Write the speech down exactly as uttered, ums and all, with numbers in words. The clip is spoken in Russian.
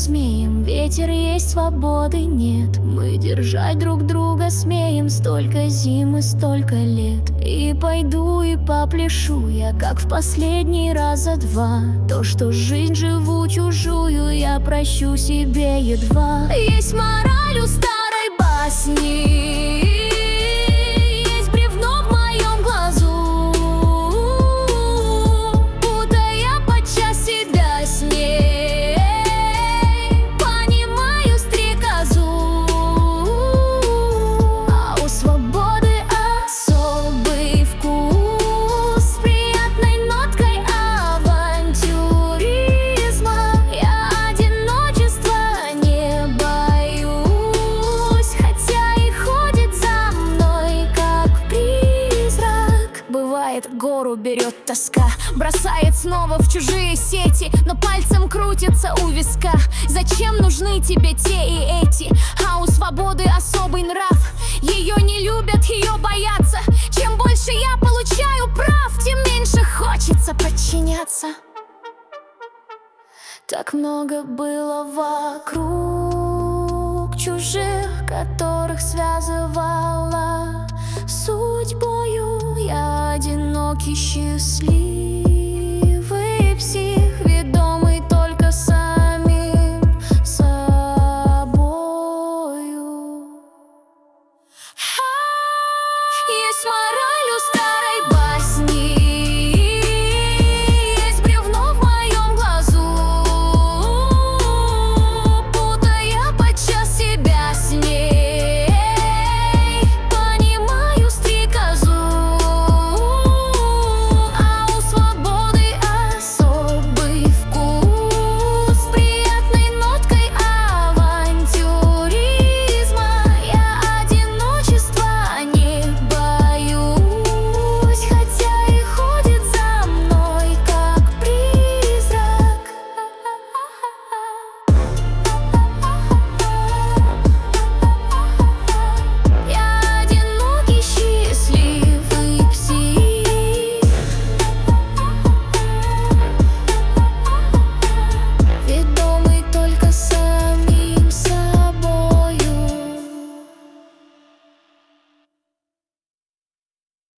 змеем. Ветер есть, свободы нет. Мы держать друг друга смеем. Столько зим и столько лет. И пойду и попляшу я, как в последний раз за два. То, что жизнь живу чужую, я прощу себе едва. Есть мораль у старой басни, есть бревно в моем глазу, путая подчас себя с ней, понимаю стрекозу. А у свободы особый вкус с приятной ноткой авантюризма. Я одиночества не боюсь, хотя и ходит за мной, как призрак. Бывает, гору берет тоска, бросает снова в чужие сети, но пальцем крутится у виска. Зачем нужны тебе те и эти? А у свободы особый нрав. Ее не любят, ее боятся. Чем больше я получаю прав, тем меньше хочется подчиняться. Так много было вокруг чужих, которых связывала судьбою. Я одинокий, счастливый.